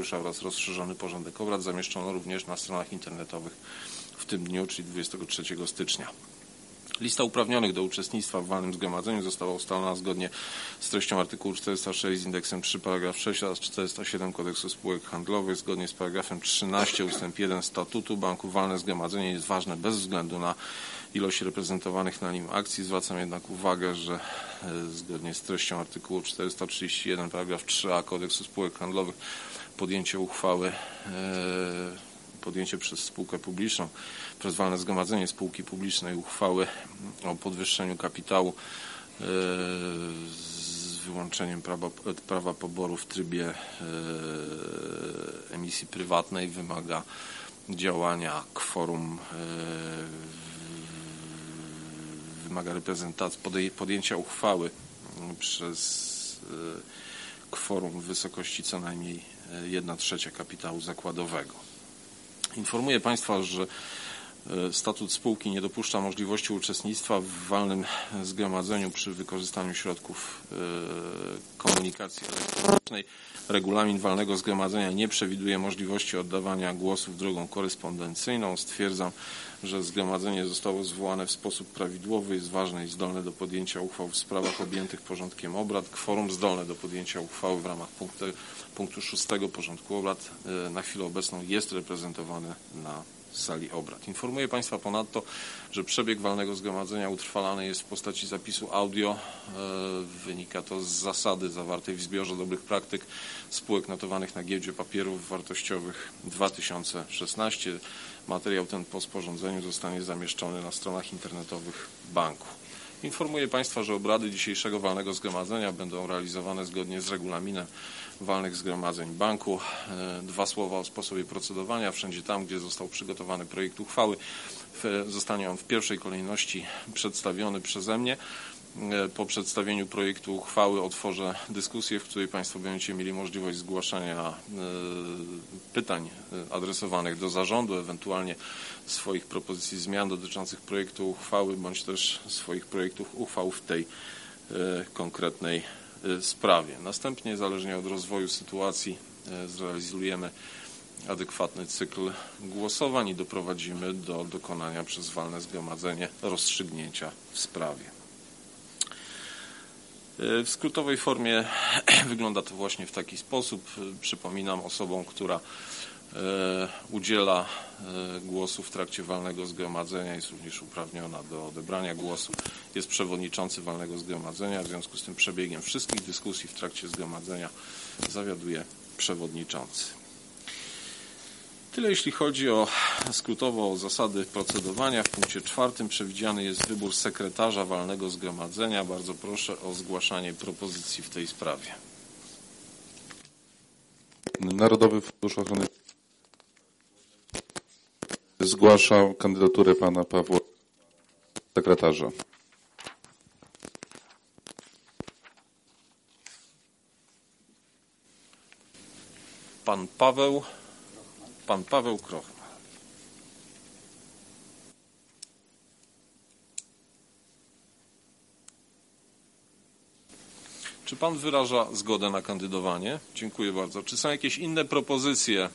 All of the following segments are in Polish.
akcjonariusza oraz rozszerzony porządek obrad zamieszczono również na stronach internetowych w tym dniu, czyli 23 stycznia. Lista uprawnionych do uczestnictwa w walnym zgromadzeniu została ustalona zgodnie z treścią artykułu 406 z indeksem 3 paragraf 6 oraz 407 Kodeksu Spółek Handlowych. Zgodnie z paragrafem 13 ustęp 1 Statutu Banku walne zgromadzenie jest ważne bez względu na ilość reprezentowanych na nim akcji. Zwracam jednak uwagę, że zgodnie z treścią artykułu 431 paragraf 3a Kodeksu Spółek Handlowych podjęcie przez spółkę publiczną, przez walne zgromadzenie spółki publicznej uchwały o podwyższeniu kapitału z wyłączeniem prawa poboru w trybie emisji prywatnej wymaga działania kworum, wymaga reprezentacji, podjęcia uchwały przez kworum w wysokości co najmniej 1/3 kapitału zakładowego. Informuję Państwa, że statut spółki nie dopuszcza możliwości uczestnictwa w walnym zgromadzeniu przy wykorzystaniu środków komunikacji elektronicznej. Regulamin walnego zgromadzenia nie przewiduje możliwości oddawania głosów drogą korespondencyjną. Stwierdzam, że zgromadzenie zostało zwołane w sposób prawidłowy, jest ważne i zdolne do podjęcia uchwał w sprawach objętych porządkiem obrad. Kworum zdolne do podjęcia uchwały w ramach punktu 6 porządku obrad na chwilę obecną jest reprezentowane na sali obrad. Informuję Państwa ponadto, że przebieg walnego zgromadzenia utrwalany jest w postaci zapisu audio. Wynika to z zasady zawartej w zbiorze dobrych praktyk spółek notowanych na Giełdzie Papierów Wartościowych 2016. Materiał ten po sporządzeniu zostanie zamieszczony na stronach internetowych banku. Informuję Państwa, że obrady dzisiejszego walnego zgromadzenia będą realizowane zgodnie z regulaminem walnych zgromadzeń banku. 2 słowa o sposobie procedowania. Wszędzie tam, gdzie został przygotowany projekt uchwały, zostanie on w pierwszej kolejności przedstawiony przeze mnie. Po przedstawieniu projektu uchwały otworzę dyskusję, w której Państwo będziecie mieli możliwość zgłaszania pytań adresowanych do zarządu, ewentualnie swoich propozycji zmian dotyczących projektu uchwały, bądź też swoich projektów uchwał w tej konkretnej sprawie. Następnie, zależnie od rozwoju sytuacji, zrealizujemy adekwatny cykl głosowań i doprowadzimy do dokonania przez walne zgromadzenie rozstrzygnięcia w sprawie. W skrótowej formie wygląda to właśnie w taki sposób. Przypominam, osobą, która udziela głosu w trakcie walnego zgromadzenia, jest również uprawniona do odebrania głosu, jest przewodniczący walnego zgromadzenia. W związku z tym przebiegiem wszystkich dyskusji w trakcie zgromadzenia zawiaduje przewodniczący. Tyle jeśli chodzi skrótowo o zasady procedowania. W punkcie 4 przewidziany jest wybór sekretarza walnego zgromadzenia. Bardzo proszę o zgłaszanie propozycji w tej sprawie. Narodowy Fundusz Ochrony zgłasza kandydaturę pana Pawła sekretarza. Pan Paweł Krochmal. Czy Pan wyraża zgodę na kandydowanie? Dziękuję bardzo. Czy są jakieś inne propozycje?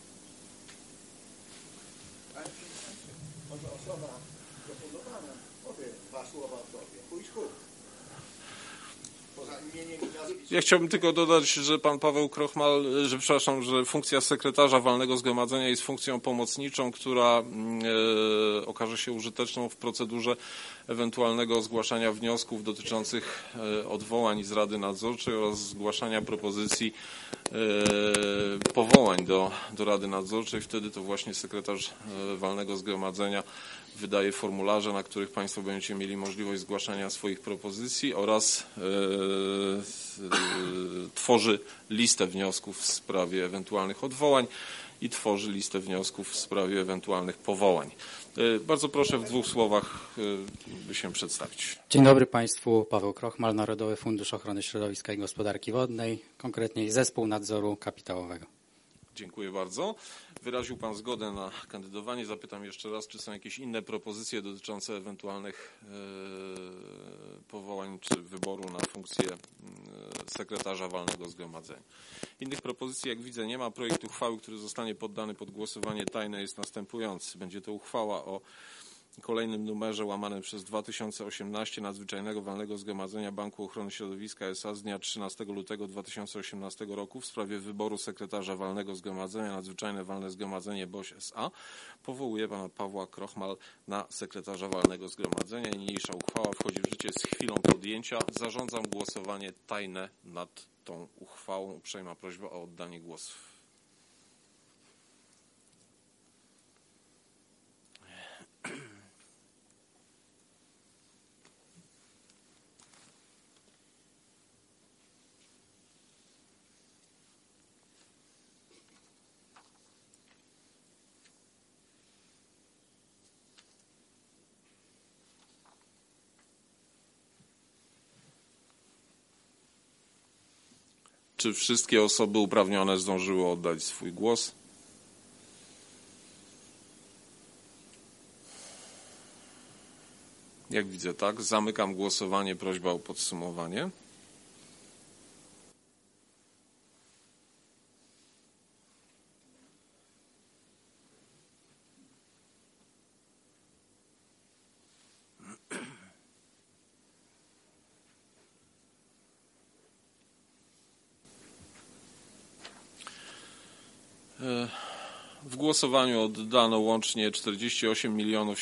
Może osoba proponowana powie 2 słowa o sobie. Poza imieniem i nazwiskiem. Ja chciałbym tylko dodać, że pan Paweł Krochmal, że funkcja sekretarza walnego zgromadzenia jest funkcją pomocniczą, która okaże się użyteczną w procedurze ewentualnego zgłaszania wniosków dotyczących odwołań z Rady Nadzorczej oraz zgłaszania propozycji powołań do Rady Nadzorczej. Wtedy to właśnie sekretarz walnego zgromadzenia wydaje formularze, na których Państwo będziecie mieli możliwość zgłaszania swoich propozycji oraz tworzy listę wniosków w sprawie ewentualnych odwołań i tworzy listę wniosków w sprawie ewentualnych powołań. Bardzo proszę w 2 słowach, by się przedstawić. Dzień dobry Państwu, Paweł Krochmal, Narodowy Fundusz Ochrony Środowiska i Gospodarki Wodnej, konkretniej Zespół Nadzoru Kapitałowego. Dziękuję bardzo. Wyraził Pan zgodę na kandydowanie. Zapytam jeszcze raz, czy są jakieś inne propozycje dotyczące ewentualnych powołań czy wyboru na funkcję sekretarza walnego zgromadzenia. Innych propozycji, jak widzę, nie ma. Projekt uchwały, który zostanie poddany pod głosowanie tajne, jest następujący. Będzie to uchwała o kolejnym numerze łamane przez 2018 Nadzwyczajnego Walnego Zgromadzenia Banku Ochrony Środowiska S.A. z dnia 13 lutego 2018 roku w sprawie wyboru sekretarza Walnego Zgromadzenia Nadzwyczajne Walne Zgromadzenie BOŚ S.A. Powołuje pana Pawła Krochmal na sekretarza Walnego Zgromadzenia. Niniejsza uchwała wchodzi w życie z chwilą podjęcia. Zarządzam głosowanie tajne nad tą uchwałą. Uprzejma prośba o oddanie głosów. Czy wszystkie osoby uprawnione zdążyły oddać swój głos? Jak widzę, tak. Zamykam głosowanie. Prośba o podsumowanie. W głosowaniu oddano łącznie 48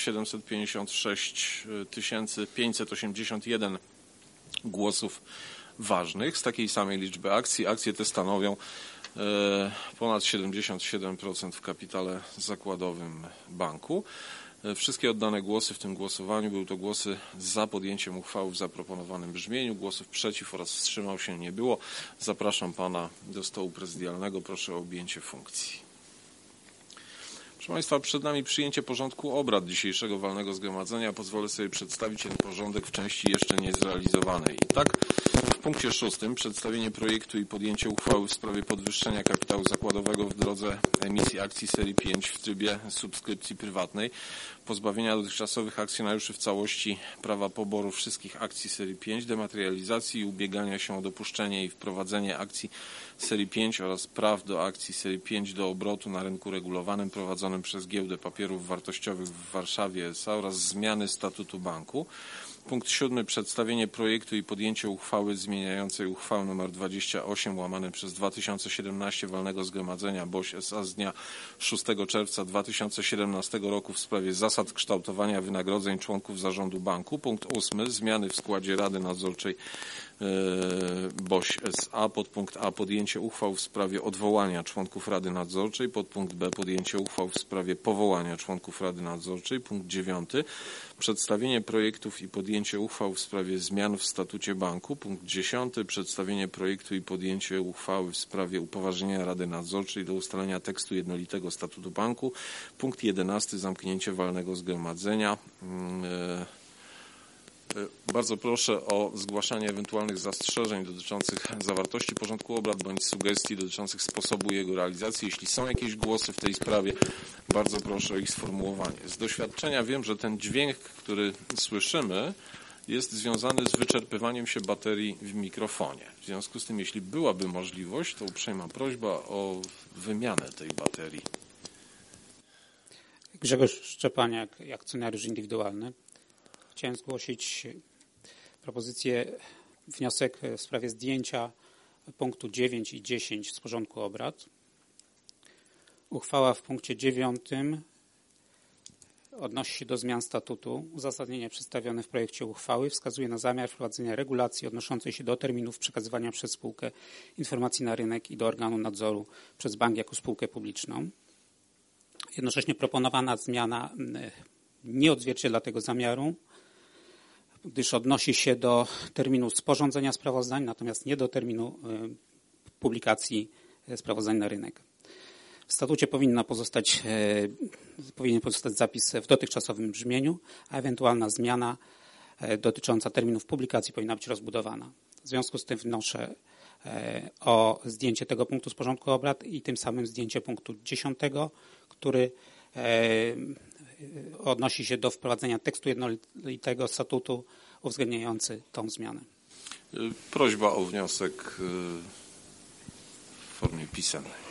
756 581 głosów ważnych z takiej samej liczby akcji. Akcje te stanowią ponad 77% w kapitale zakładowym banku. Wszystkie oddane głosy w tym głosowaniu były to głosy za podjęciem uchwały w zaproponowanym brzmieniu. Głosów przeciw oraz wstrzymał się nie było. Zapraszam pana do stołu prezydialnego. Proszę o objęcie funkcji. Proszę Państwa, przed nami przyjęcie porządku obrad dzisiejszego walnego zgromadzenia. Pozwolę sobie przedstawić ten porządek w części jeszcze niezrealizowanej. I tak, w punkcie 6 przedstawienie projektu i podjęcie uchwały w sprawie podwyższenia kapitału zakładowego w drodze emisji akcji serii 5 w trybie subskrypcji prywatnej, pozbawienia dotychczasowych akcjonariuszy w całości prawa poboru wszystkich akcji serii 5, dematerializacji i ubiegania się o dopuszczenie i wprowadzenie akcji serii 5 oraz praw do akcji serii 5 do obrotu na rynku regulowanym prowadzonym przez Giełdę Papierów Wartościowych w Warszawie S.A. oraz zmiany statutu banku. Punkt 7. Przedstawienie projektu i podjęcie uchwały zmieniającej uchwałę nr 28 łamane przez 2017 Walnego Zgromadzenia BOŚ S.A. z dnia 6 czerwca 2017 roku w sprawie zasad kształtowania wynagrodzeń członków zarządu banku. Punkt 8. Zmiany w składzie Rady Nadzorczej BOŚ S.A. Podpunkt A. Podjęcie uchwał w sprawie odwołania członków Rady Nadzorczej. Podpunkt B. Podjęcie uchwał w sprawie powołania członków Rady Nadzorczej. Punkt 9. Przedstawienie projektów i podjęcie uchwał w sprawie zmian w statucie banku. Punkt 10. Przedstawienie projektu i podjęcie uchwały w sprawie upoważnienia Rady Nadzorczej do ustalenia tekstu jednolitego statutu banku. Punkt 11. Zamknięcie walnego zgromadzenia. Bardzo proszę o zgłaszanie ewentualnych zastrzeżeń dotyczących zawartości porządku obrad bądź sugestii dotyczących sposobu jego realizacji. Jeśli są jakieś głosy w tej sprawie, bardzo proszę o ich sformułowanie. Z doświadczenia wiem, że ten dźwięk, który słyszymy, jest związany z wyczerpywaniem się baterii w mikrofonie. W związku z tym, jeśli byłaby możliwość, to uprzejma prośba o wymianę tej baterii. Grzegorz Szczepaniak, akcjonariusz indywidualny. Chciałem zgłosić propozycję, wniosek w sprawie zdjęcia punktu 9 i 10 z porządku obrad. Uchwała w punkcie 9 odnosi się do zmian statutu. Uzasadnienie przedstawione w projekcie uchwały wskazuje na zamiar wprowadzenia regulacji odnoszącej się do terminów przekazywania przez spółkę informacji na rynek i do organu nadzoru przez bank jako spółkę publiczną. Jednocześnie proponowana zmiana nie odzwierciedla tego zamiaru, gdyż odnosi się do terminu sporządzenia sprawozdań, natomiast nie do terminu publikacji sprawozdań na rynek. W statucie powinien pozostać zapis w dotychczasowym brzmieniu, a ewentualna zmiana dotycząca terminów publikacji powinna być rozbudowana. W związku z tym wnoszę o zdjęcie tego punktu z porządku obrad i tym samym zdjęcie punktu 10, który odnosi się do wprowadzenia tekstu jednolitego statutu uwzględniający tą zmianę. Prośba o wniosek w formie pisemnej.